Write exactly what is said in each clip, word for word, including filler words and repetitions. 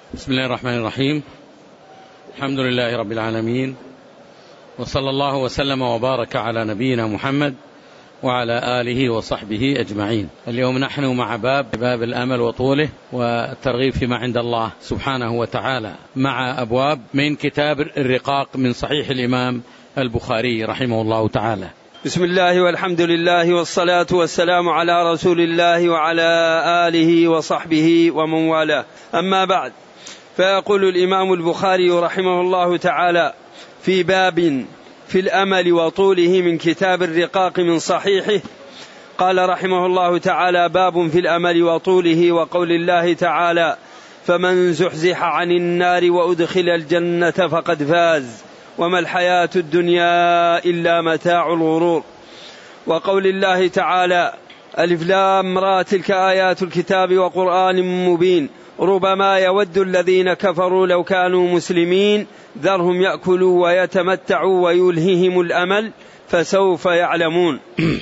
بسم الله الرحمن الرحيم. الحمد لله رب العالمين، وصلى الله وسلم وبارك على نبينا محمد وعلى آله وصحبه أجمعين. اليوم نحن مع باب باب الأمل وطوله والترغيب فيما عند الله سبحانه وتعالى، مع أبواب من كتاب الرقاق من صحيح الإمام البخاري رحمه الله تعالى. بسم الله والحمد لله والصلاة والسلام على رسول الله وعلى آله وصحبه ومن والاه، أما بعد، فيقول الإمام البخاري رحمه الله تعالى في باب في الأمل وطوله من كتاب الرقاق من صحيحه، قال رحمه الله تعالى: باب في الأمل وطوله، وقول الله تعالى: فمن زحزح عن النار وأدخل الجنة فقد فاز وما الحياة الدنيا إلا متاع الغرور. وقول الله تعالى: ألف لام را تلك آيات الكتاب وقرآن مبين ربما يود الذين كفروا لو كانوا مسلمين ذرهم يأكلوا ويتمتعوا ويلههم الأمل فسوف يعلمون.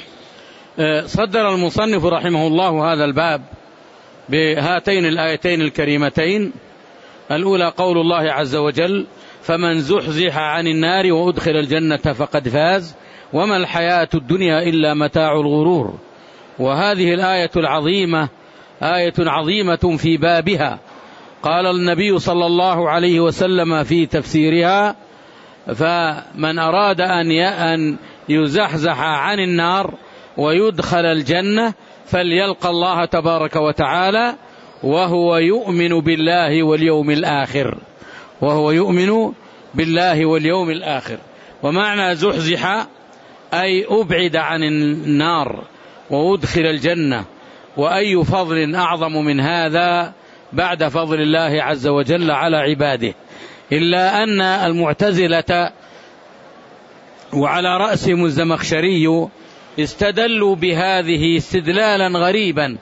صدر المصنف رحمه الله هذا الباب بهاتين الآيتين الكريمتين. الأولى قول الله عز وجل: فمن زحزح عن النار وأدخل الجنة فقد فاز وما الحياة الدنيا إلا متاع الغرور. وهذه الآية العظيمة آية عظيمة في بابها. قال النبي صلى الله عليه وسلم في تفسيرها: فمن أراد أن يزحزح عن النار ويدخل الجنة فليلقى الله تبارك وتعالى وهو يؤمن بالله واليوم الآخر وهو يؤمن بالله واليوم الآخر. ومعنى زحزح أي أبعد عن النار وأدخل الجنة. وأي فضل أعظم من هذا بعد فضل الله عز وجل على عباده؟ إلا أن المعتزلة وعلى رأسهم الزمخشري استدلوا بهذه استدلالا غريبا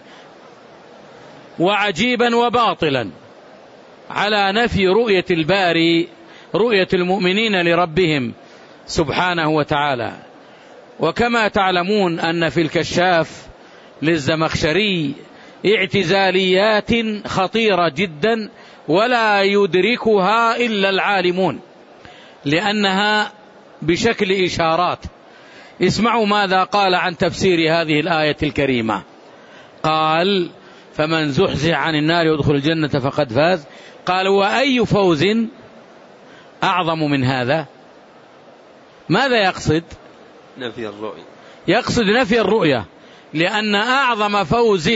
وعجيبا وباطلا على نفي رؤية الباري، رؤية المؤمنين لربهم سبحانه وتعالى. وكما تعلمون أن في الكشاف للزمخشري اعتزاليات خطيرة جدا ولا يدركها إلا العالمون، لأنها بشكل إشارات. اسمعوا ماذا قال عن تفسير هذه الآية الكريمة. قال: فمن زحزح عن النار ويدخل الجنة فقد فاز. قال: وأي فوز أعظم من هذا؟ ماذا يقصد؟ نفي الرؤية. يقصد نفي الرؤية، لأن أعظم فوز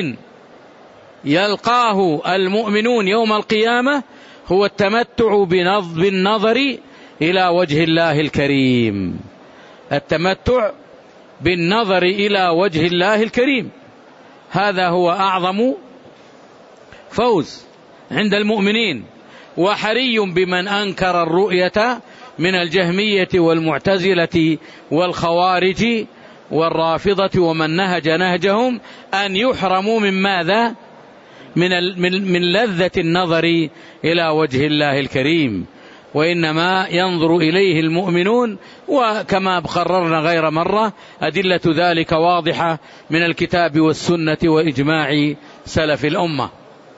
يلقاه المؤمنون يوم القيامة هو التمتع بالنظر إلى وجه الله الكريم. التمتع بالنظر إلى وجه الله الكريم، هذا هو أعظم فوز عند المؤمنين. وحري بمن أنكر الرؤية من الجهمية والمعتزلة والخوارج والرافضة ومن نهج نهجهم أن يحرموا من ماذا؟ من, من لذة النظر إلى وجه الله الكريم، وإنما ينظر إليه المؤمنون. وكما قررنا غير مرة أدلة ذلك واضحة من الكتاب والسنة وإجماع سلف الأمة.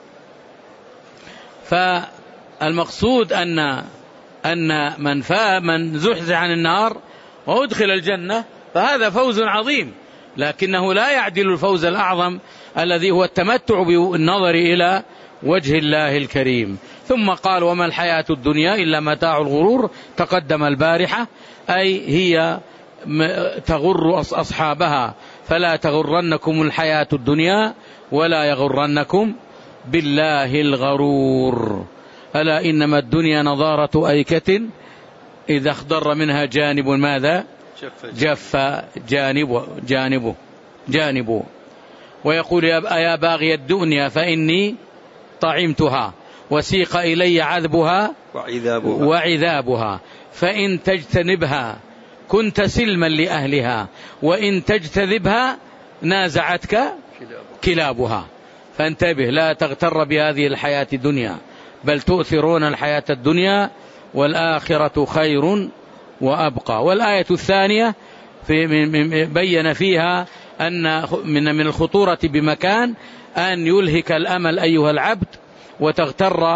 فالمقصود أن أن من فا من زحزح عن النار وأدخل الجنة فهذا فوز عظيم، لكنه لا يعدل الفوز الأعظم الذي هو التمتع بالنظر إلى وجه الله الكريم. ثم قال: وما الحياة الدنيا إلا متاع الغرور. تقدم البارحة أي هي تغر أصحابها، فلا تغرنكم الحياة الدنيا ولا يغرنكم بالله الغرور. ألا إنما الدنيا نظارة أيكة إذا اخضر منها جانب ماذا؟ جف جانبه جانبه جانبه. ويقول: يا باغي الدنيا فإني طعمتها وسيق إلي عذبها وعذابها, وعذابها فإن تجتنبها كنت سلما لأهلها وإن تجتذبها نازعتك كلابها. فانتبه، لا تغتر بهذه الحياة الدنيا، بل تؤثرون الحياة الدنيا والآخرة خير وأبقى. والآية الثانية في بين فيها أن من الخطورة بمكان أن يلهك الأمل أيها العبد وتغتر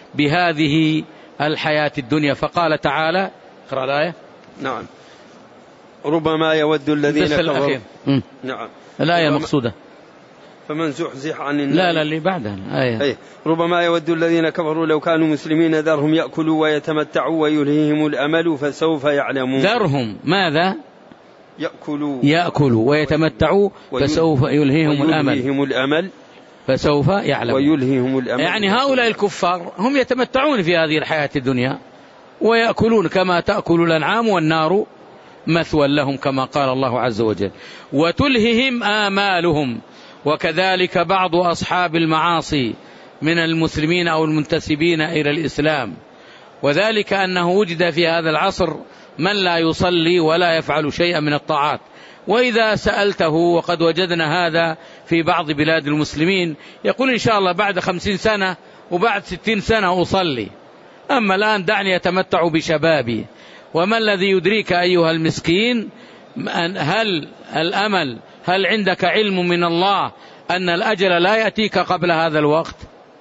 بهذه الحياة الدنيا. فقال تعالى، اقرأ الآية. نعم. ربما يود الذين كفروا. نعم. الآية مقصودة. فمن زحزح عن النار. لا لا اللي بعدها الآية. أي. ربما يود الذين كفروا لو كانوا مسلمين ذرهم يأكلوا ويتمتعوا ويلهيهم الأمل فسوف يعلمون. ذرهم ماذا؟ يأكلوا يأكلوا ويتمتعوا فسوف يلهيهم الأمل. ويلهيهم الأمل فسوف يعلمون. ويلهيهم الأمل. يعني هؤلاء الكفار هم يتمتعون في هذه الحياة الدنيا ويأكلون كما تأكل الأنعام والنار مثوى لهم كما قال الله عز وجل، وتلههم آمالهم. وكذلك بعض أصحاب المعاصي من المسلمين أو المنتسبين إلى الإسلام، وذلك أنه وجد في هذا العصر من لا يصلي ولا يفعل شيئا من الطاعات، وإذا سألته وقد وجدنا هذا في بعض بلاد المسلمين يقول إن شاء الله بعد خمسين سنة وبعد ستين سنة أصلي، أما الآن دعني أتمتع بشبابي. وما الذي يدريك أيها المسكين؟ هل الأمل هل عندك علم من الله أن الأجل لا يأتيك قبل هذا الوقت؟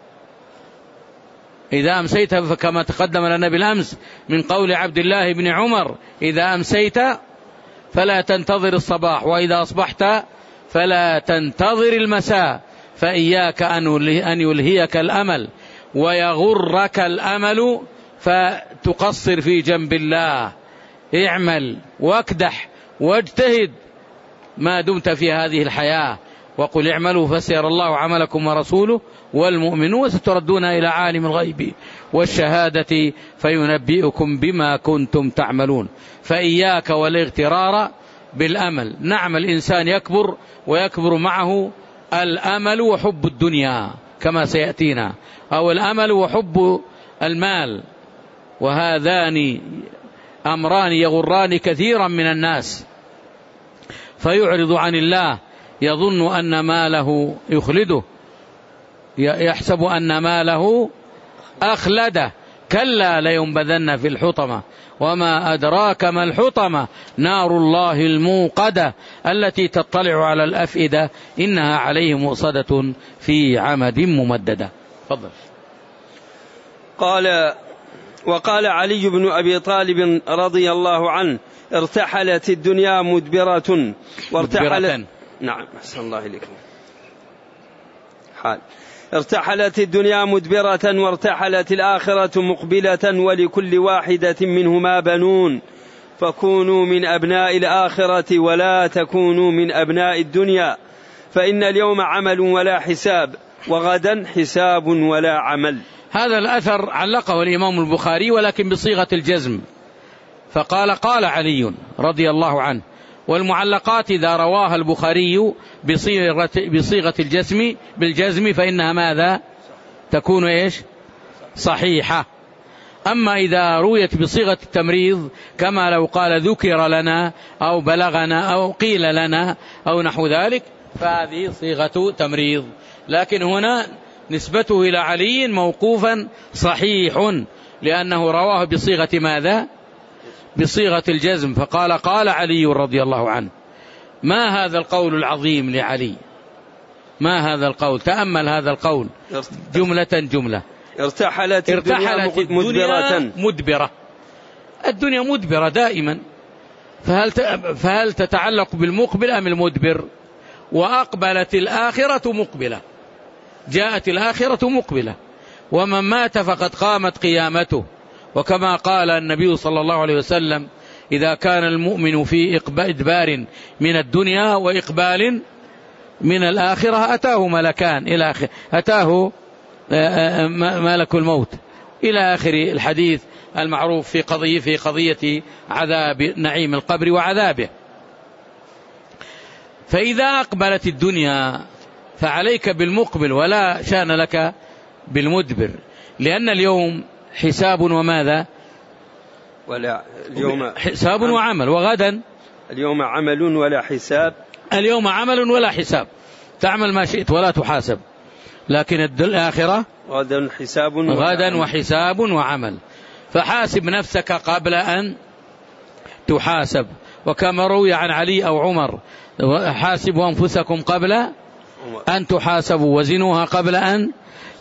إذا أمسيت فكما تقدم لنا بالأمس من قول عبد الله بن عمر: إذا أمسيت فلا تنتظر الصباح، وإذا أصبحت فلا تنتظر المساء، فإياك أن يلهيك الأمل ويغرك الأمل فتقصر في جنب الله. اعمل واكدح واجتهد ما دمت في هذه الحياة، وقل اعملوا فسيرى الله عملكم ورسوله والمؤمنون وستردون إلى عالم الغيب والشهادة فينبئكم بما كنتم تعملون. فإياك والاغترار بالأمل. نعم الإنسان يكبر ويكبر معه الأمل وحب الدنيا كما سيأتينا، أو الأمل وحب المال، وهذان أمران يغران كثيرا من الناس، فيعرض عن الله يظن أن ماله يخلده، يحسب أن ماله أخلده، كلا لينبذن في الحطمة وما أدراك ما الحطمة نار الله الموقدة التي تطلع على الأفئدة إنها عليهم مؤصدة في عمد ممددة. تفضل. قال وقال علي بن أبي طالب رضي الله عنه: ارتحلت الدنيا مدبرة وارتحلت نعم أحسن الله إليكم حال ارتحلت الدنيا مدبرة وارتحلت الآخرة مقبلة ولكل واحدة منهما بنون، فكونوا من أبناء الآخرة ولا تكونوا من أبناء الدنيا، فإن اليوم عمل ولا حساب وغدا حساب ولا عمل. هذا الأثر علقه الإمام البخاري ولكن بصيغة الجزم، فقال قال علي رضي الله عنه. والمعلقات إذا رواها البخاري بصيغة, بصيغة الجزم بالجزم فإنها ماذا تكون إيش صحيحة. أما إذا رويت بصيغة التمريض كما لو قال ذكر لنا أو بلغنا أو قيل لنا أو نحو ذلك فهذه صيغة تمريض، لكن هنا نسبته إلى علي موقوفا صحيح لأنه رواه بصيغة ماذا بصيغة الجزم، فقال قال علي رضي الله عنه. ما هذا القول العظيم لعلي؟ ما هذا القول؟ تأمل هذا القول جملة جملة. ارتحلت, ارتحلت الدنيا مدبرة. الدنيا مدبرة دائما، فهل فهل تتعلق بالمقبل أم المدبر؟ وأقبلت الآخرة مقبلة، جاءت الآخرة مقبلة، ومن مات فقد قامت قيامته، وكما قال النبي صلى الله عليه وسلم: إذا كان المؤمن في إدبار من الدنيا وإقبال من الآخرة أتاه ملكان إلى آخر أتاه ملك الموت إلى آخر الحديث المعروف في قضية في قضية عذاب نعيم القبر وعذابه. فإذا أقبلت الدنيا فعليك بالمقبل ولا شأن لك بالمدبر، لأن اليوم حساب وماذا ولا اليوم حساب وعمل، وغدا اليوم عمل ولا حساب. اليوم عمل ولا حساب، تعمل ما شئت ولا تحاسب، لكن الآخرة غدا حساب غدا وحساب وعمل. فحاسب نفسك قبل أن تحاسب، وكما روي عن علي أو عمر: حاسبوا أنفسكم قبل أن تحاسبوا وزنوها قبل أن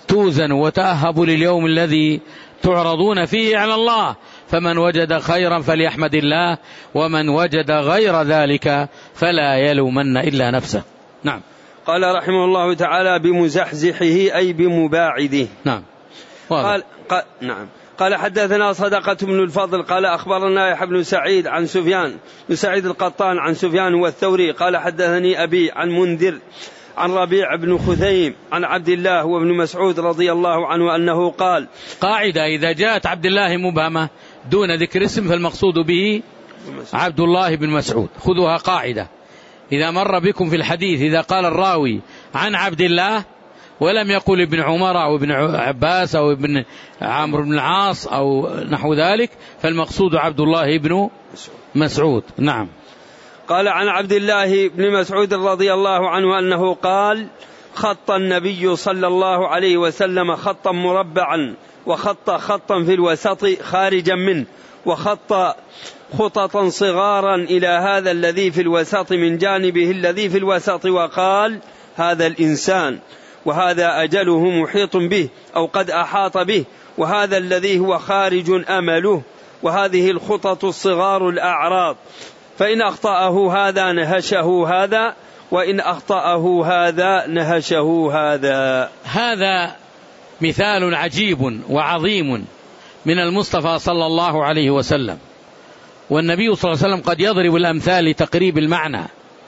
توزنوا وتأهبوا لليوم الذي تعرضون فيه على الله، فمن وجد خيرا فليحمد الله، ومن وجد غير ذلك فلا يلومن إلا نفسه. نعم. قال رحمه الله تعالى: بمزحزحه أي بمباعده. نعم. قال, قال نعم. قال: حدثنا صدقة بن الفضل قال أخبرنا يحيى بن سعيد عن سفيان بن سعيد القطان عن سفيان والثوري قال حدثني أبي عن منذر عن ربيع بن خثيم عن عبد الله وابن مسعود رضي الله عنه أنه قال. قاعدة: إذا جاءت عبد الله مبهمة دون ذكر اسم فالمقصود به عبد الله بن مسعود. خذوها قاعدة: إذا مر بكم في الحديث إذا قال الراوي عن عبد الله ولم يقل ابن عمر أو ابن عباس أو ابن عمرو بن العاص أو نحو ذلك فالمقصود عبد الله بن مسعود. نعم. قال: عن عبد الله بن مسعود رضي الله عنه أنه قال: خط النبي صلى الله عليه وسلم خطا مربعا، وخط خطا في الوسط خارجا منه، وخط خططا صغارا إلى هذا الذي في الوسط من جانبه الذي في الوسط، وقال: هذا الإنسان، وهذا أجله محيط به أو قد أحاط به، وهذا الذي هو خارج أمله، وهذه الخطط الصغار الأعراض، فإن أخطأه هذا نهشه هذا، وإن أخطأه هذا نهشه هذا. هذا مثال عجيب وعظيم من المصطفى صلى الله عليه وسلم، والنبي صلى الله عليه وسلم قد يضرب الأمثال لتقريب المعنى،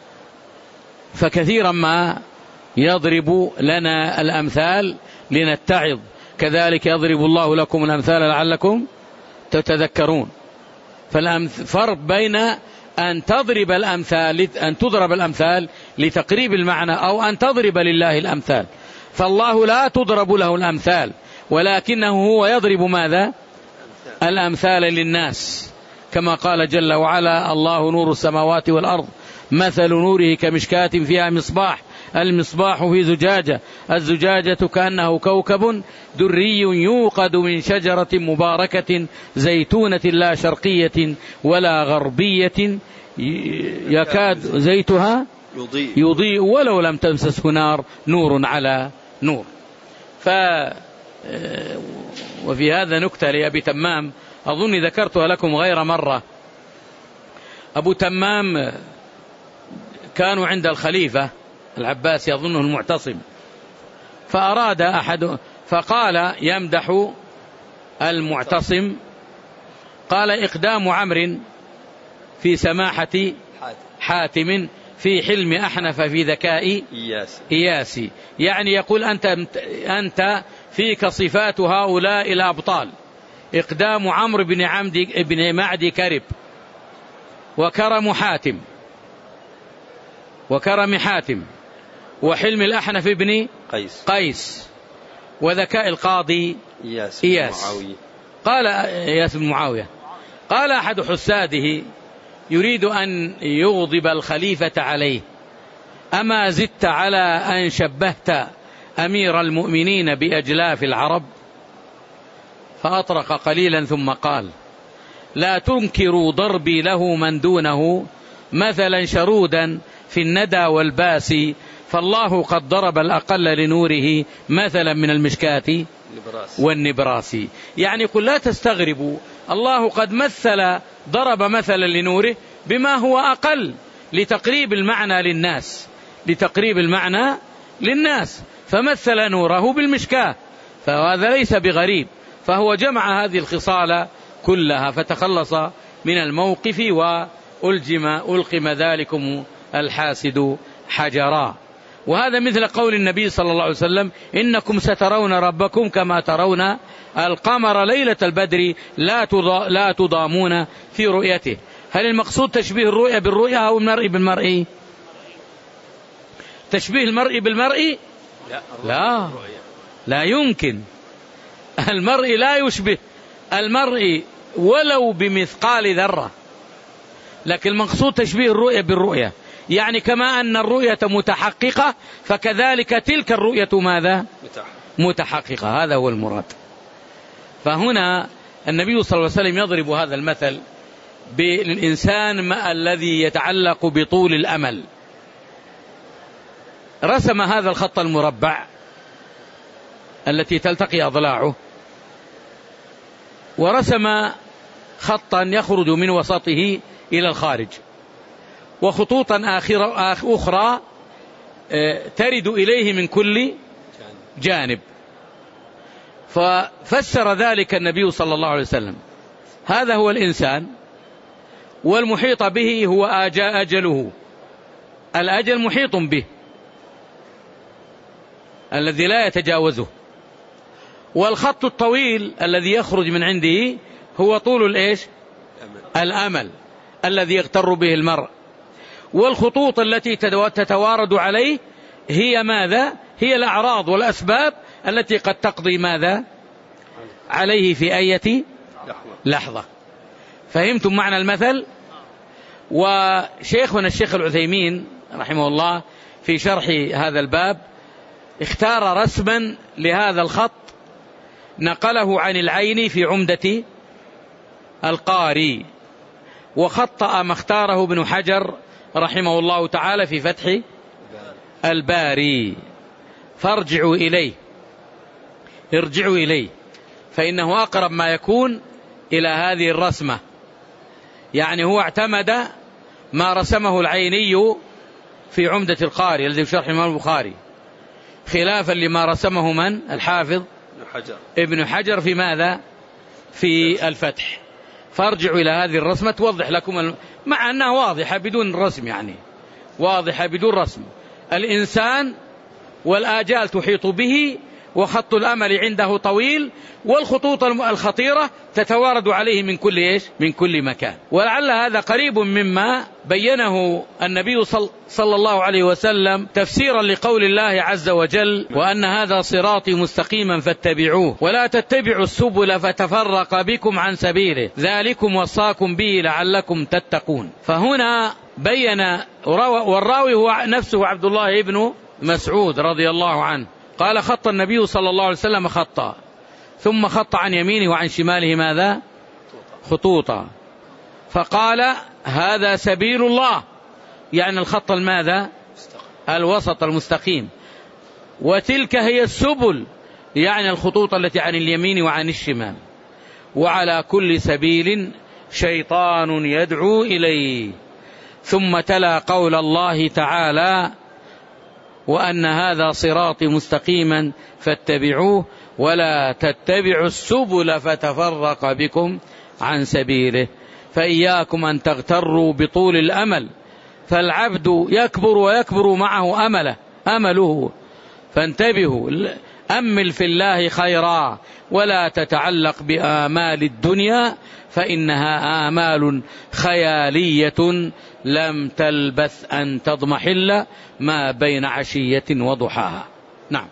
فكثيرا ما يضرب لنا الأمثال لنتعظ، كذلك يضرب الله لكم الأمثال لعلكم تتذكرون. فالفرق بين أن تضرب الأمثال أن تضرب الأمثال لتقريب المعنى أو أن تضرب لله الأمثال. فالله لا تضرب له الأمثال، ولكنه هو يضرب ماذا؟ الأمثال للناس، كما قال جل وعلا: الله نور السماوات والأرض مثل نوره كمشكاة فيها مصباح، المصباح في زجاجة، الزجاجة كأنه كوكب دري يوقد من شجرة مباركة زيتونة لا شرقية ولا غربية يكاد زيتها يضيء ولو لم تمسسه نار، نور على نور. ف وفي هذا نكتة لأبي تمام أظن ذكرتها لكم غير مرة. أبو تمام كانوا عند الخليفة العباس يظنه المعتصم، فأراد أحد فقال يمدح المعتصم، قال: إقدام عمرو في سماحة حاتم، في حلم أحنف، في ذكاء إياسي. يعني يقول أنت, أنت فيك صفات هؤلاء الأبطال: إقدام عمرو بن عمد بن معدي كرب، وكرم حاتم وكرم حاتم، وحلم الأحنف بن قيس, قيس وذكاء القاضي إياس, إياس. قال إياس بن معاوية. قال أحد حساده يريد أن يغضب الخليفة عليه: أما زدت على أن شبهت أمير المؤمنين بأجلاف العرب؟ فأطرق قليلا ثم قال: لا تنكروا ضربي له من دونه مثلا شرودا في الندى والباس، فالله قد ضرب الأقل لنوره مثلا من المشكاة والنبراس. يعني قل لا تستغربوا، الله قد مثل ضرب مثلا لنوره بما هو أقل لتقريب المعنى للناس لتقريب المعنى للناس فمثل نوره بالمشكاة، فهذا ليس بغريب، فهو جمع هذه الخصال كلها فتخلص من الموقف وألجم ألقم ذلكم الحاسد حجرا. وهذا مثل قول النبي صلى الله عليه وسلم: إنكم سترون ربكم كما ترون القمر ليلة البدر لا تضامون في رؤيته. هل المقصود تشبيه الرؤية بالرؤية أو المرء بالمرء؟ تشبيه المرء بالمرء؟ لا لا يمكن. المرء لا يشبه المرء ولو بمثقال ذرة، لكن المقصود تشبيه الرؤية بالرؤية، يعني كما أن الرؤية متحققة فكذلك تلك الرؤية ماذا؟ متحققة. هذا هو المراد. فهنا النبي صلى الله عليه وسلم يضرب هذا المثل بالإنسان الذي يتعلق بطول الأمل. رسم هذا الخط المربع التي تلتقي أضلاعه، ورسم خطا يخرج من وسطه إلى الخارج، وخطوطا أخرى ترد إليه من كل جانب. ففسر ذلك النبي صلى الله عليه وسلم: هذا هو الإنسان، والمحيط به هو أجله، الأجل محيط به الذي لا يتجاوزه، والخط الطويل الذي يخرج من عنده هو طول الإيش؟ الأمل الذي يغتر به المرء. والخطوط التي تتوارد عليه هي ماذا؟ هي الأعراض والأسباب التي قد تقضي ماذا؟ عليه في أي لحظة. فهمتم معنى المثل؟ وشيخنا الشيخ العثيمين رحمه الله في شرح هذا الباب اختار رسما لهذا الخط نقله عن العين في عمدة القاري، وخطأ ما اختاره ابن حجر رحمه الله تعالى في فتح الباري. فارجعوا إليه، ارجعوا إليه، فإنه أقرب ما يكون إلى هذه الرسمة. يعني هو اعتمد ما رسمه العيني في عمدة القاري الذي في شرح الإمام البخاري، خلافا لما رسمه من؟ الحافظ حجر. ابن حجر في ماذا؟ في الفتح. فارجعوا إلى هذه الرسمة توضح لكم الم... مع أنها واضحة بدون رسم، يعني واضحة بدون رسم. الإنسان والآجال تحيط به، وخط الأمل عنده طويل، والخطوط الخطيرة تتوارد عليه من كل إيش؟ من كل مكان. ولعل هذا قريب مما بينه النبي صلى الله عليه وسلم تفسيرا لقول الله عز وجل: وأن هذا صراطي مستقيما فاتبعوه ولا تتبعوا السبل فتفرق بكم عن سبيله ذلكم وصاكم به لعلكم تتقون. فهنا بين، والراوي هو نفسه عبد الله بن مسعود رضي الله عنه، قال: خط النبي صلى الله عليه وسلم خطا، ثم خط عن يمينه وعن شماله ماذا؟ خطوطا، فقال: هذا سبيل الله، يعني الخط الماذا؟ الوسط المستقيم، وتلك هي السبل، يعني الخطوط التي عن اليمين وعن الشمال، وعلى كل سبيل شيطان يدعو إليه. ثم تلا قول الله تعالى: وأن هذا صراطي مستقيما فاتبعوه ولا تتبعوا السبل فتفرق بكم عن سبيله. فإياكم أن تغتروا بطول الأمل، فالعبد يكبر ويكبر معه أمله أمله فانتبهوا، أمل في الله خيرا ولا تتعلق بآمال الدنيا، فإنها آمال خيالية لم تلبث أن تضمحل ما بين عشية وضحاها. نعم.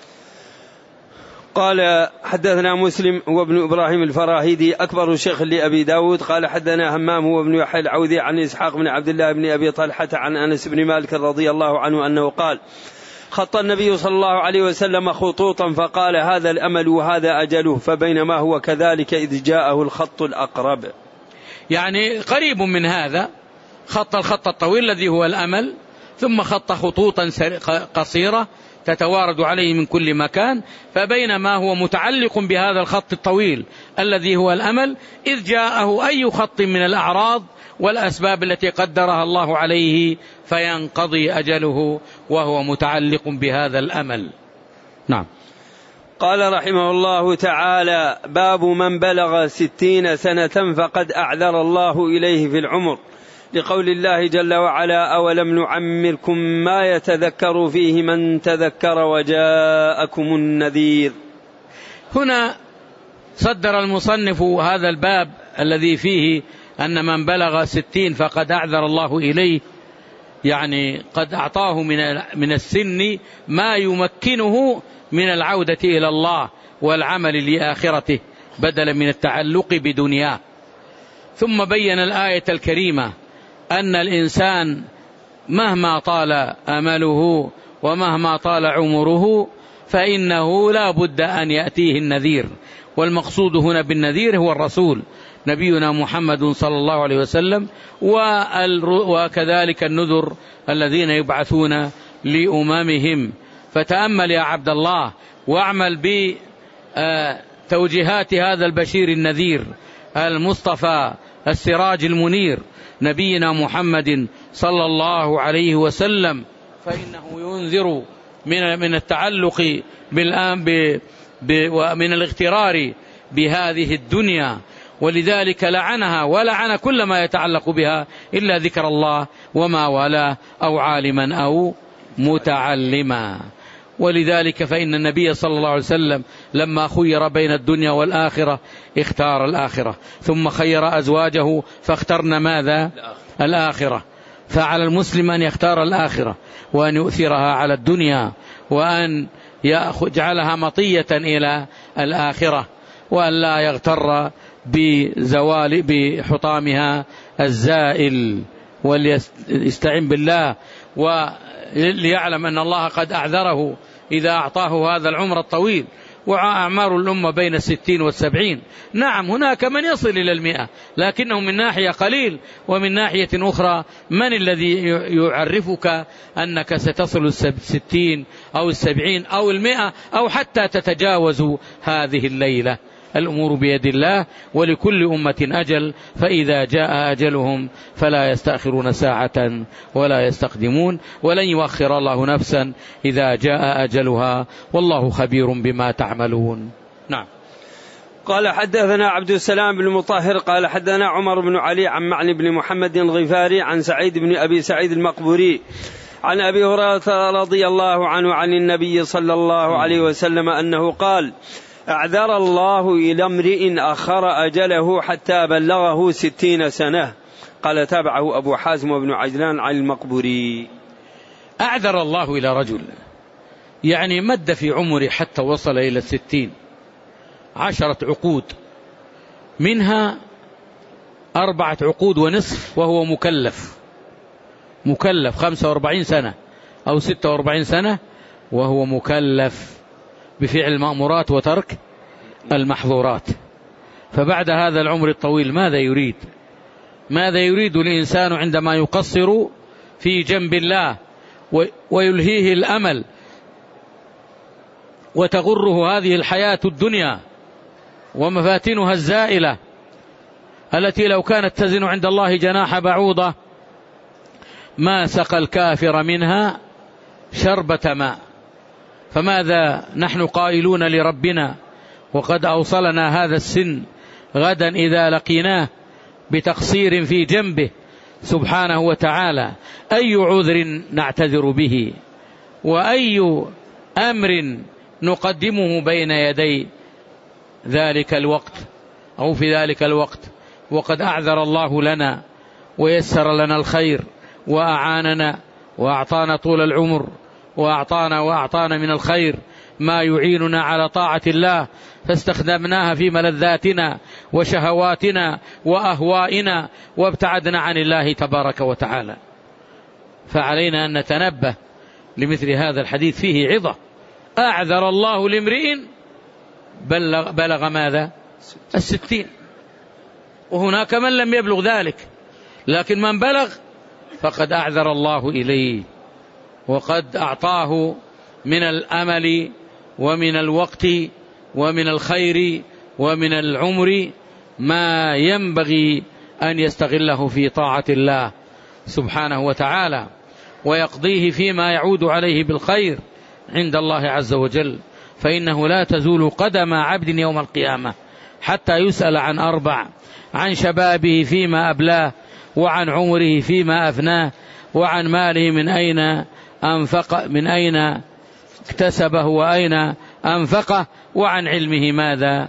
قال: حدثنا مسلم هو ابن إبراهيم الفراهيدي أكبر شيخ لأبي داود، قال: حدثنا همام هو ابن يحيى العوذي عن إسحاق بن عبد الله بن أبي طلحة عن أنس بن مالك رضي الله عنه أنه قال: خط النبي صلى الله عليه وسلم خطوطا فقال: هذا الأمل وهذا أجله، فبينما هو كذلك إذ جاءه الخط الأقرب. يعني قريب من هذا، خط الخط الطويل الذي هو الأمل، ثم خط خطوطا قصيرة تتوارد عليه من كل مكان، فبينما هو متعلق بهذا الخط الطويل الذي هو الأمل إذ جاءه أي خط من الأعراض والأسباب التي قدرها الله عليه فينقضي أجله وهو متعلق بهذا الأمل. نعم. قال رحمه الله تعالى: باب من بلغ ستين سنة فقد أعذر الله إليه في العمر، لقول الله جل وعلا: أولم نعمركم ما يتذكر فيه من تذكر وجاءكم النذير. هنا صدر المصنف هذا الباب الذي فيه أن من بلغ ستين فقد أعذر الله إليه، يعني قد أعطاه من السن ما يمكنه من العودة إلى الله والعمل لآخرته بدلا من التعلق بدنياه. ثم بين الآية الكريمة أن الإنسان مهما طال أمله ومهما طال عمره فإنه لا بد أن يأتيه النذير، والمقصود هنا بالنذير هو الرسول نبينا محمد صلى الله عليه وسلم، وكذلك النذر الذين يبعثون لأممهم. فتأمل يا عبد الله واعمل بتوجيهات هذا البشير النذير المصطفى السراج المنير نبينا محمد صلى الله عليه وسلم، فإنه ينذر من من التعلق بالآن ومن الاغترار بهذه الدنيا، ولذلك لعنها ولعن كل ما يتعلق بها إلا ذكر الله وما والاه أو عالما أو متعلما. ولذلك فإن النبي صلى الله عليه وسلم لما خير بين الدنيا والآخرة اختار الآخرة، ثم خير أزواجه فاخترنا ماذا؟ الآخرة. فعلى المسلم أن يختار الآخرة وأن يؤثرها على الدنيا وأن يجعلها مطية إلى الآخرة، وأن لا يغتر بزوال بحطامها الزائل، وليستعن بالله وليعلم أن الله قد أعذره إذا أعطاه هذا العمر الطويل. وأعمار الأمة بين الستين والسبعين، نعم هناك من يصل إلى المئة، لكنه من ناحية قليل، ومن ناحية أخرى من الذي يعرفك أنك ستصل الستين أو السبعين أو المئة أو حتى تتجاوز هذه الليلة؟ الأمور بيد الله، ولكل أمة أجل، فإذا جاء أجلهم فلا يستأخرون ساعة ولا يستقدمون، ولن يؤخر الله نفسا إذا جاء أجلها، والله خبير بما تعملون. نعم. قال حدثنا عبد السلام بن مطهر قال حدثنا عمر بن علي عن معن بن محمد الغفاري عن سعيد بن أبي سعيد المقبوري عن أبي هريرة رضي الله عنه عن النبي صلى الله عليه وسلم أنه قال: أعذر الله إلى امرئ أخر أجله حتى بلغه ستين سنة. قال تابعه أبو حازم وابن عجلان عن المقبوري. أعذر الله إلى رجل، يعني مد في عمره حتى وصل إلى الستين عشرة عقود، منها أربعة عقود ونصف وهو مكلف مكلف خمسة وأربعين سنة أو ستة وأربعين سنة وهو مكلف بفعل المأمورات وترك المحظورات. فبعد هذا العمر الطويل ماذا يريد؟ ماذا يريد الإنسان عندما يقصر في جنب الله ويلهيه الأمل وتغره هذه الحياة الدنيا ومفاتنها الزائلة التي لو كانت تزن عند الله جناح بعوضة ما سقى الكافر منها شربة ماء. فماذا نحن قائلون لربنا وقد أوصلنا هذا السن غدا إذا لقيناه بتقصير في جنبه سبحانه وتعالى؟ أي عذر نعتذر به وأي أمر نقدمه بين يدي ذلك الوقت أو في ذلك الوقت وقد أعذر الله لنا ويسر لنا الخير وأعاننا وأعطانا طول العمر وأعطانا وأعطانا من الخير ما يعيننا على طاعة الله، فاستخدمناها في ملذاتنا وشهواتنا وأهوائنا وابتعدنا عن الله تبارك وتعالى. فعلينا أن نتنبه لمثل هذا الحديث، فيه عظة. أعذر الله لامرئ بلغ, بلغ ماذا؟ الستين. وهناك من لم يبلغ ذلك، لكن من بلغ فقد أعذر الله إليه وقد أعطاه من الأمل ومن الوقت ومن الخير ومن العمر ما ينبغي أن يستغله في طاعة الله سبحانه وتعالى ويقضيه فيما يعود عليه بالخير عند الله عز وجل. فإنه لا تزول قدم عبد يوم القيامة حتى يسأل عن أربع: عن شبابه فيما أبلاه، وعن عمره فيما أفناه، وعن ماله من أين أنفق من أين اكتسبه وأين أنفقه، وعن علمه ماذا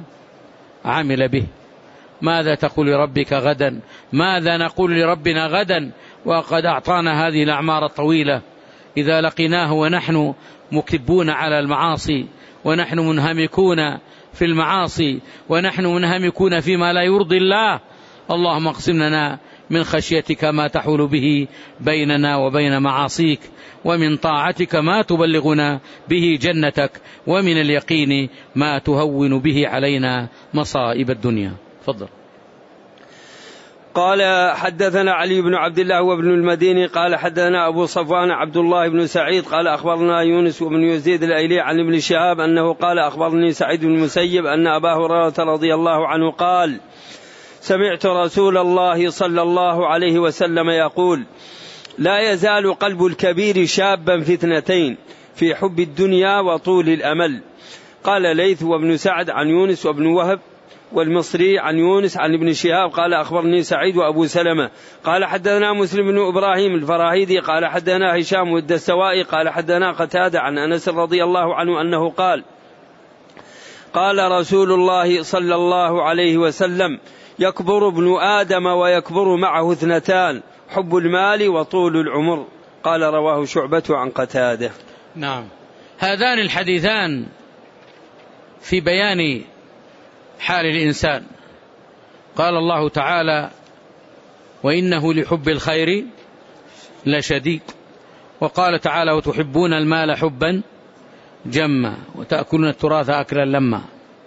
عمل به. ماذا تقول لربك غدا؟ ماذا نقول لربنا غدا وقد أعطانا هذه الأعمار الطويلة إذا لقيناه ونحن مكبون على المعاصي ونحن منهمكون في المعاصي ونحن منهمكون فيما لا يرضي الله؟ اللهم اقسم لنا من خشيتك ما تحول به بيننا وبين معاصيك، ومن طاعتك ما تبلغنا به جنتك، ومن اليقين ما تهون به علينا مصائب الدنيا. تفضل. قال حدثنا علي بن عبد الله وابن المديني قال حدثنا أبو صفوان عبد الله بن سعيد قال أخبرنا يونس بن يزيد الأيلي عن ابن شهاب أنه قال أخبرني سعيد بن المسيب أن أبا هريرة رضي الله عنه قال سمعت رسول الله صلى الله عليه وسلم يقول لا يزال قلب الكبير شابا في اثنتين في حب الدنيا وطول الأمل. قال ليث وابن سعد عن يونس وابن وهب والمصري عن يونس عن ابن شهاب قال أخبرني سعيد وأبو سلمة قال حدثنا مسلم بن إبراهيم الفراهيدي قال حدثنا هشام والدستوائي قال حدثنا قتادة عن أنس رضي الله عنه أنه قال قال رسول الله صلى الله عليه وسلم يكبر ابن آدم ويكبر معه اثنتان حب المال وطول العمر. قال رواه شعبة عن قتادة. نعم، هذان الحديثان في بيان حال الإنسان. قال الله تعالى وإنه لحب الخير لشديد، وقال تعالى وتحبون المال حبا جما وتأكلون التراث أكلا لما.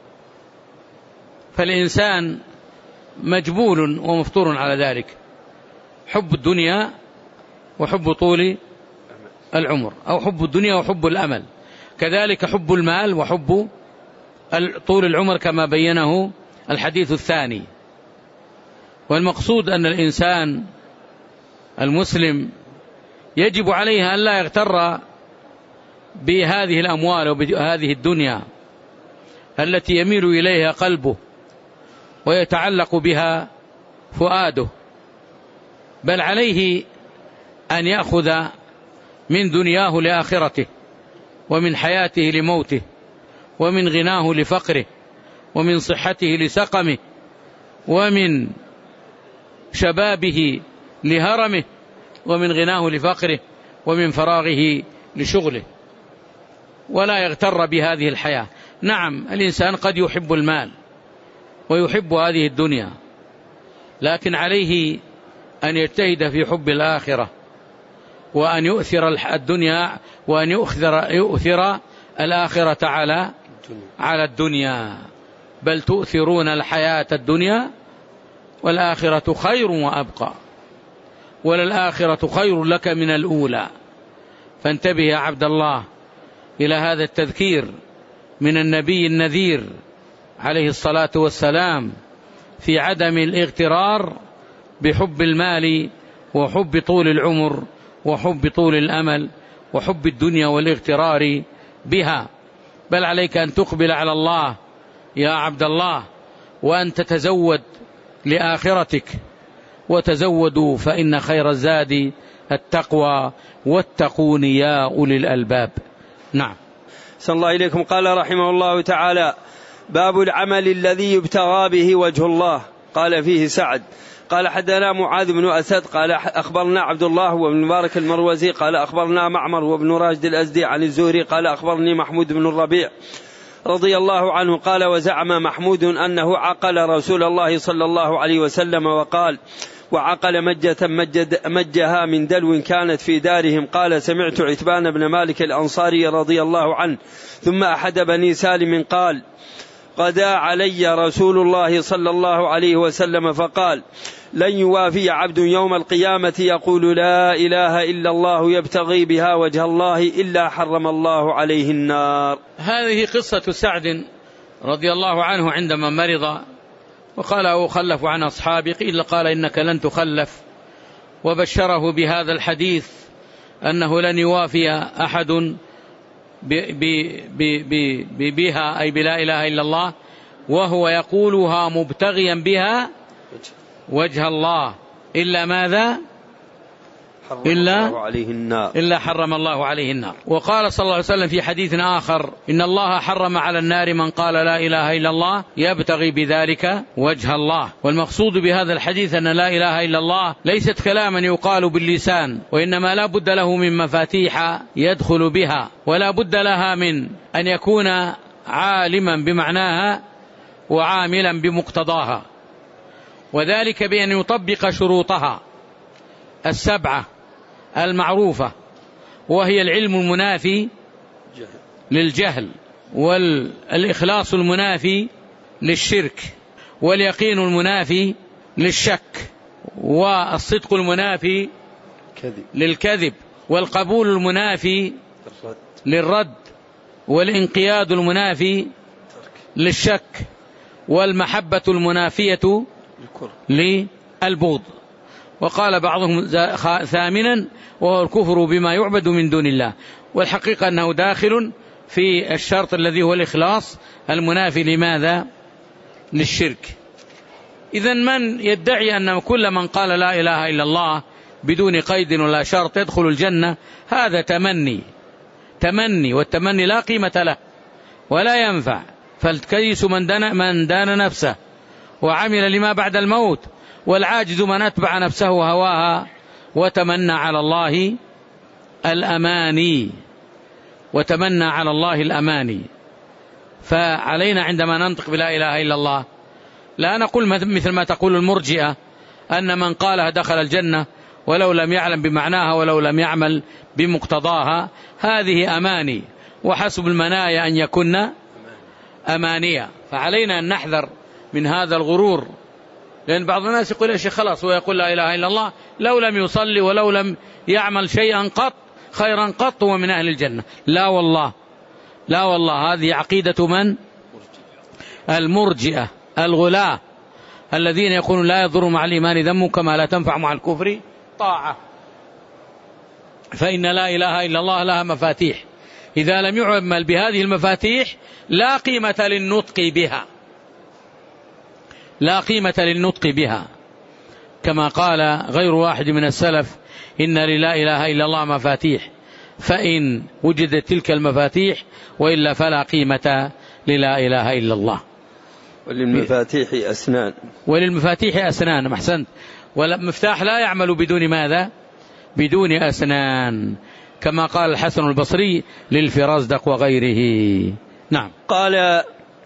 فالإنسان مجبول ومفطور على ذلك، حب الدنيا وحب طول العمر، أو حب الدنيا وحب الأمل، كذلك حب المال وحب طول العمر كما بينه الحديث الثاني. والمقصود أن الإنسان المسلم يجب عليه أن لا يغتر بهذه الأموال وبهذه الدنيا التي يميل إليها قلبه ويتعلق بها فؤاده، بل عليه أن يأخذ من دنياه لآخرته، ومن حياته لموته، ومن غناه لفقره، ومن صحته لسقمه، ومن شبابه لهرمه، ومن غناه لفقره، ومن فراغه لشغله، ولا يغتر بهذه الحياة. نعم، الإنسان قد يحب المال ويحب هذه الدنيا، لكن عليه أن يجتهد في حب الآخرة، وأن يؤثر الدنيا، وأن يؤثر, يؤثر الآخرة على على الدنيا. بل تؤثرون الحياة الدنيا والآخرة خير وأبقى، وللآخرة خير لك من الأولى. فانتبه يا عبد الله إلى هذا التذكير من النبي النذير عليه الصلاة والسلام في عدم الاغترار بحب المال وحب طول العمر وحب طول الأمل وحب الدنيا والاغترار بها، بل عليك أن تقبل على الله يا عبد الله، وأن تتزود لآخرتك. وتزودوا فإن خير الزاد التقوى واتقون يا أولي الألباب. نعم. صلى الله إليكم. قال رحمه الله تعالى باب العمل الذي يبتغى به وجه الله. قال فيه سعد قال حدثنا معاذ بن أسد قال أخبرنا عبد الله وابن مبارك المروزي قال أخبرنا معمر وابن راشد الأزدي عن الزهري قال أخبرني محمود بن الربيع رضي الله عنه قال وزعم محمود أنه عقل رسول الله صلى الله عليه وسلم وقال وعقل مجة مجد مجها من دلو كانت في دارهم. قال سمعت عتبان بن مالك الأنصاري رضي الله عنه ثم أحد بني سالم قال غدا علي رسول الله صلى الله عليه وسلم فقال لن يوافي عبد يوم القيامة يقول لا إله إلا الله يبتغي بها وجه الله إلا حرم الله عليه النار. هذه قصة سعد رضي الله عنه عندما مرض وقال أخلف عن أصحابي، قيل قال إنك لن تخلف، وبشره بهذا الحديث أنه لن يوافي أحد بها أي بلا إله إلا الله وهو يقولها مبتغيا بها وجه الله إلا ماذا إلا, إلا حرم الله عليه النار. وقال صلى الله عليه وسلم في حديث آخر إن الله حرم على النار من قال لا إله إلا الله يبتغي بذلك وجه الله. والمقصود بهذا الحديث أن لا إله إلا الله ليست كلاما يقال باللسان، وإنما لا بد له من مفاتيح يدخل بها، ولا بد لها من أن يكون عالما بمعناها وعاملا بمقتضاها، وذلك بأن يطبق شروطها السبعة المعروفة، وهي العلم المنافي للجهل، والإخلاص المنافي للشرك، واليقين المنافي للشك، والصدق المنافي للكذب، والقبول المنافي للرد، والانقياد المنافي للشك، والمحبة المنافية للبغض. وقال بعضهم ثامنا وهو الكفر بما يعبد من دون الله، والحقيقة أنه داخل في الشرط الذي هو الإخلاص المنافي لماذا؟ للشرك. إذن من يدعي أن كل من قال لا إله إلا الله بدون قيد ولا شرط يدخل الجنة، هذا تمني تمني، والتمني لا قيمة له ولا ينفع. فالكيس من دان, من دان نفسه وعمل لما بعد الموت، والعاجز من أتبع نفسه هواها وتمنى على الله الأماني وتمنى على الله الأماني. فعلينا عندما ننطق بلا إله إلا الله لا نقول مثل ما تقول المرجئة أن من قالها دخل الجنة ولو لم يعلم بمعناها ولو لم يعمل بمقتضاها. هذه أماني، وحسب المنايا أن يكون أمانية. فعلينا أن نحذر من هذا الغرور، لأن بعض الناس يقول يا شيخ خلاص ويقول لا إله إلا الله لو لم يصلي ولو لم يعمل شيئا قط خيرا قط هو من أهل الجنة. لا والله، لا والله، هذه عقيدة من؟ المرجئة الغلاة الذين يقولون لا يضر مع الإيمان ذم كما لا تنفع مع الكفر طاعة. فإن لا إله إلا الله لها مفاتيح، إذا لم يعمل بهذه المفاتيح لا قيمة للنطق بها، لا قيمة للنطق بها. كما قال غير واحد من السلف إن للا إله إلا الله مفاتيح، فإن وجدت تلك المفاتيح وإلا فلا قيمة للا إله إلا الله. وللمفاتيح أسنان، وللمفاتيح أسنان، أحسنت. والمفتاح لا يعمل بدون ماذا؟ بدون أسنان، كما قال الحسن البصري للفرزدق وغيره. نعم. قال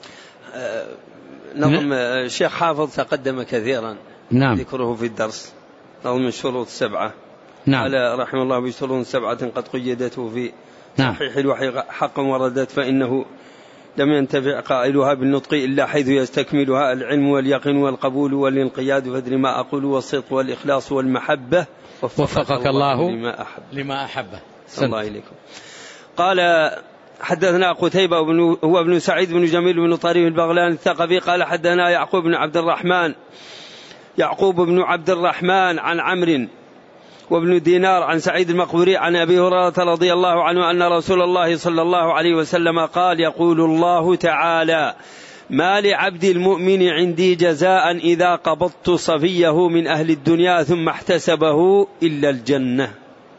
نظم الشيخ حافظ تقدم كثيرا، نعم، ذكره في الدرس، نظم الشروط السبعة. نعم. قال رحمه الله بشروط سبعة قد قيدته في نعم. صحيح الوحي حقا وردت، فإنه لم ينتفع قائلها بالنطق إلا حيث يستكملها العلم واليقين والقبول والانقياد، فادر ما أقول والصدق والإخلاص والمحبة وفقك الله لما أحب لما أحبه. الله إليكم. قال حدثنا قتيبة بن هو ابن سعيد بن جميل بن طريف البغلاني الثقفي قال حدثنا يعقوب بن عبد الرحمن يعقوب بن عبد الرحمن عن عمرو وابن دينار عن سعيد المقبوري عن أبي هريرة رضي الله عنه أن رسول الله صلى الله عليه وسلم قال يقول الله تعالى ما لعبد المؤمن عندي جزاء إذا قبضت صفيه من أهل الدنيا ثم احتسبه إلا الجنة.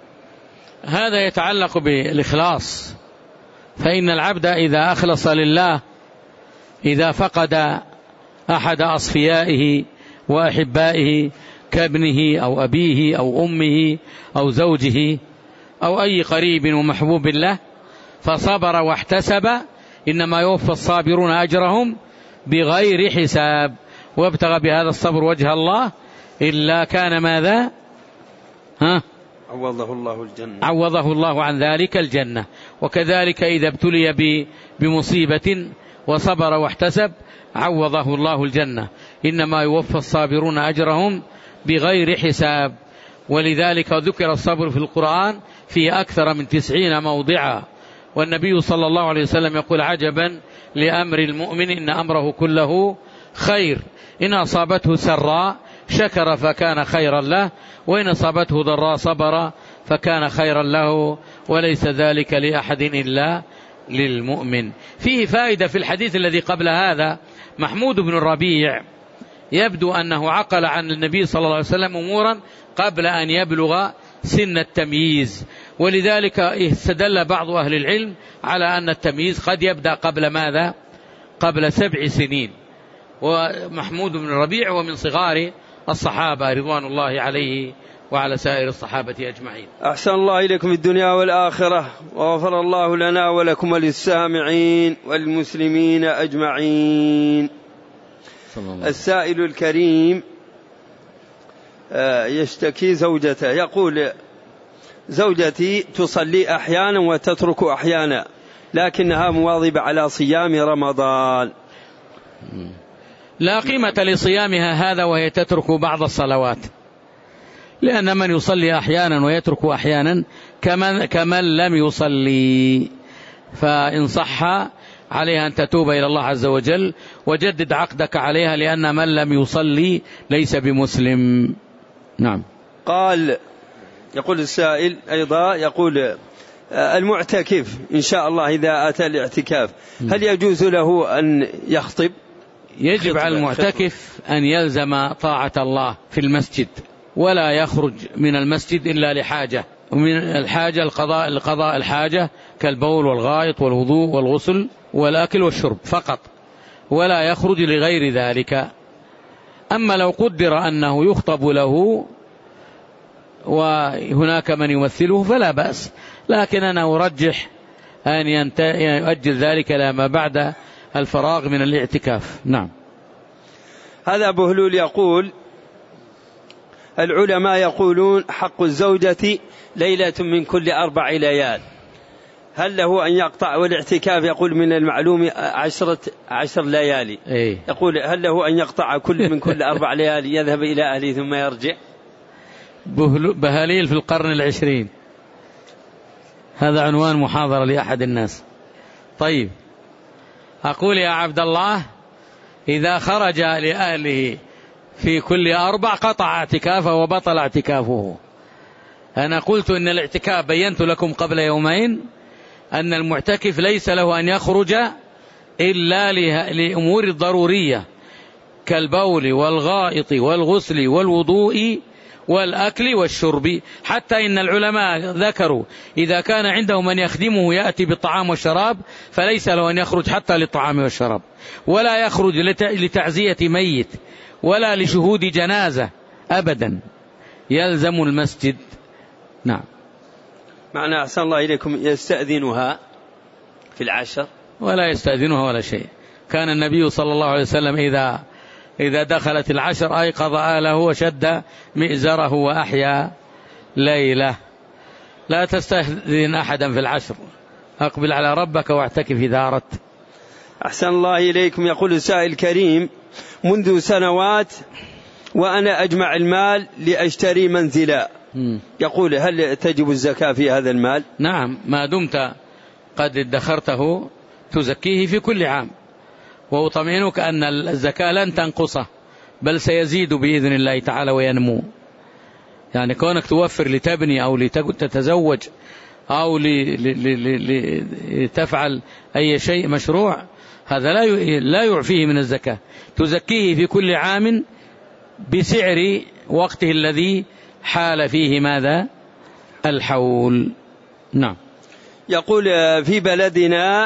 هذا يتعلق بالإخلاص، فإن العبد إذا أخلص لله، إذا فقد أحد أصفيائه وأحبائه كابنه أو أبيه أو أمه أو زوجه أو أي قريب ومحبوب له فصبر واحتسب، إنما يوفى الصابرون أجرهم بغير حساب، وابتغى بهذا الصبر وجه الله إلا كان ماذا؟ ها؟ عوضه الله الجنة، عوضه الله عن ذلك الجنة. وكذلك إذا ابتلي بمصيبة وصبر واحتسب عوضه الله الجنة، إنما يوفى الصابرون أجرهم بغير حساب. ولذلك ذكر الصبر في القرآن في أكثر من تسعين موضعا، والنبي صلى الله عليه وسلم يقول عجبا لأمر المؤمن إن أمره كله خير، إن أصابته سراء شكر فكان خيرا له، وإن أصابته ضراء صبر فكان خيرا له، وليس ذلك لأحد إلا للمؤمن. فيه فائدة في الحديث الذي قبل هذا. محمود بن الربيع يبدو أنه عقل عن النبي صلى الله عليه وسلم أمورا قبل أن يبلغ سن التمييز، ولذلك استدل بعض أهل العلم على أن التمييز قد يبدأ قبل ماذا؟ قبل سبع سنين. ومحمود بن الربيع ومن صغار الصحابة رضوان الله عليه وعلى سائر الصحابة أجمعين. أحسن الله إليكم في الدنيا والآخرة، وغفر الله لنا ولكم وللسامعين والمسلمين أجمعين. السائل الكريم يشتكي زوجته، يقول زوجتي تصلي أحيانا وتترك أحيانا، لكنها مواظبة على صيام رمضان. لا قيمة لصيامها هذا وهي تترك بعض الصلوات، لأن من يصلي أحيانا ويترك أحيانا كمن, كمن لم يصلي، فإن صح عليها أن تتوب إلى الله عز وجل وجدد عقدك عليها، لأن من لم يصلي ليس بمسلم. نعم. قال يقول السائل أيضا، يقول المعتكف إن شاء الله إذا أتى الاعتكاف هل يجوز له أن يخطب؟ يجب على المعتكف أن يلزم طاعة الله في المسجد، ولا يخرج من المسجد إلا لحاجة، ومن الحاجة القضاء القضاء الحاجة كالبول والغائط والوضوء والغسل والأكل والشرب فقط، ولا يخرج لغير ذلك. أما لو قدر أنه يخطب له وهناك من يمثله فلا بأس، لكن أنا أرجح أن يؤجل ذلك لما بعد الفراغ من الاعتكاف. نعم. هذا أبو هلول يقول العلماء يقولون حق الزوجة ليلة من كل أربع ليال، هل له أن يقطع؟ والاعتكاف يقول من المعلوم عشرة عشر ليالي، إيه؟ يقول هل له أن يقطع كل من كل أربع ليالي يذهب إلى أهله ثم يرجع؟ بهليل في القرن العشرين، هذا عنوان محاضرة لأحد الناس. طيب، أقول يا عبد الله إذا خرج لأهله في كل أربع قطع اعتكافه وبطل اعتكافه. أنا قلت إن الاعتكاف بينت لكم قبل يومين أن المعتكف ليس له أن يخرج إلا لأمور الضرورية كالبول والغائط والغسل والوضوء والأكل والشرب، حتى إن العلماء ذكروا إذا كان عنده من يخدمه يأتي بالطعام والشراب فليس له أن يخرج حتى للطعام والشراب، ولا يخرج لتعزية ميت ولا لشهود جنازة أبدا، يلزم المسجد. نعم. معنى أحسن الله إليكم يستأذنها في العشر؟ ولا يستأذنها ولا شيء. كان النبي صلى الله عليه وسلم إذا إذا دخلت العشر أيقظ أهله وشد مئزره وأحيا ليلة. لا تستأذن أحدا في العشر، أقبل على ربك واعتكف إذا أردت. أحسن الله إليكم. يقول السائل الكريم منذ سنوات وأنا أجمع المال لأشتري منزلا، يقول هل تجب الزكاة في هذا المال؟ نعم، ما دمت قد ادخرته تزكيه في كل عام، وأطمئنك أن الزكاة لن تنقصه بل سيزيد بإذن الله تعالى وينمو. يعني كونك توفر لتبني أو لتتزوج أو لتفعل أي شيء مشروع، هذا لا يعفيه من الزكاة، تزكيه في كل عام بسعر وقته الذي حال فيه ماذا؟ الحول. نعم. يقول في بلدنا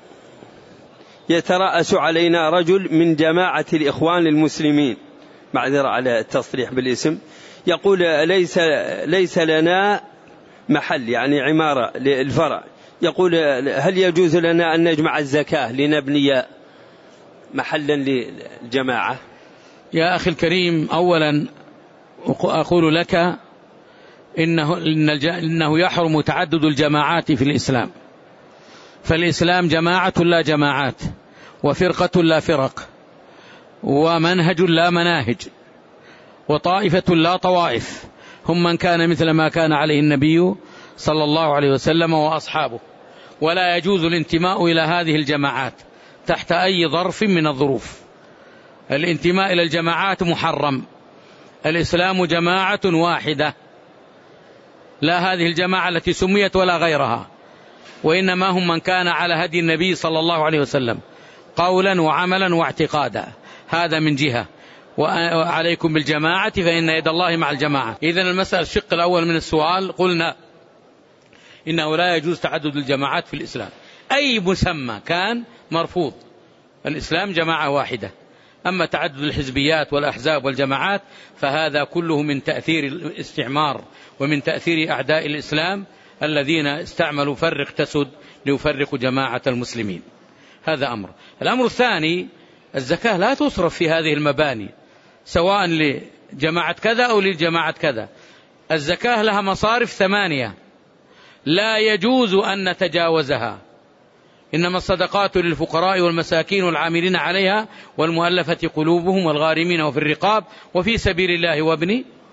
يترأس علينا رجل من جماعة الإخوان المسلمين، معذرة على التصريح بالاسم، يقول ليس ليس لنا محل يعني عمارة للفرع، يقول هل يجوز لنا أن نجمع الزكاة لنبني محلا للجماعة؟ يا أخي الكريم، أولا أقول لك إنه, إنه يحرم تعدد الجماعات في الإسلام، فالإسلام جماعة لا جماعات، وفرقة لا فرق، ومنهج لا مناهج، وطائفة لا طوائف، هم من كان مثل ما كان عليه النبي صلى الله عليه وسلم وأصحابه، ولا يجوز الانتماء إلى هذه الجماعات تحت أي ظرف من الظروف. الانتماء إلى الجماعات محرم. الإسلام جماعة واحدة، لا هذه الجماعة التي سميت ولا غيرها، وإنما هم من كان على هدي النبي صلى الله عليه وسلم قولا وعملا واعتقادا، هذا من جهة. وعليكم بالجماعة فإن يد الله مع الجماعة. إذن المسألة الشق الأول من السؤال قلنا إنه لا يجوز تعدد الجماعات في الإسلام، أي مسمى كان مرفوض، الإسلام جماعة واحدة. أما تعدد الحزبيات والأحزاب والجماعات فهذا كله من تأثير الاستعمار ومن تأثير أعداء الإسلام الذين استعملوا فرق تسد ليفرقوا جماعة المسلمين. هذا أمر. الأمر الثاني، الزكاة لا تصرف في هذه المباني سواء لجماعة كذا أو لجماعة كذا. الزكاة لها مصارف ثمانية لا يجوز أن نتجاوزها، إنما الصدقات للفقراء والمساكين والعاملين عليها والمؤلفة قلوبهم والغارمين وفي الرقاب وفي سبيل الله وابن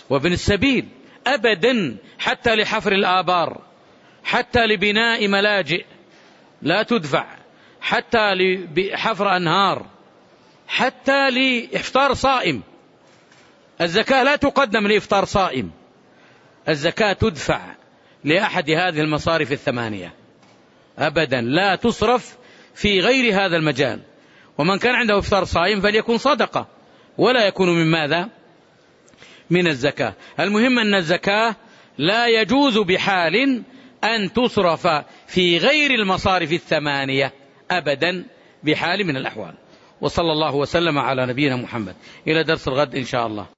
وابن السبيل أبدا، حتى لحفر الآبار، حتى لبناء ملاجئ لا تدفع، حتى لحفر أنهار، حتى لإفطار صائم. الزكاة لا تقدم لإفطار صائم، الزكاة تدفع لأحد هذه المصارف الثمانية أبدا، لا تصرف في غير هذا المجال. ومن كان عنده إفطار صائم فليكن صدقة ولا يكون من ماذا؟ من الزكاة. المهم أن الزكاة لا يجوز بحال أن تصرف في غير المصارف الثمانية أبدا بحال من الأحوال. وصلى الله وسلم على نبينا محمد. إلى درس الغد إن شاء الله.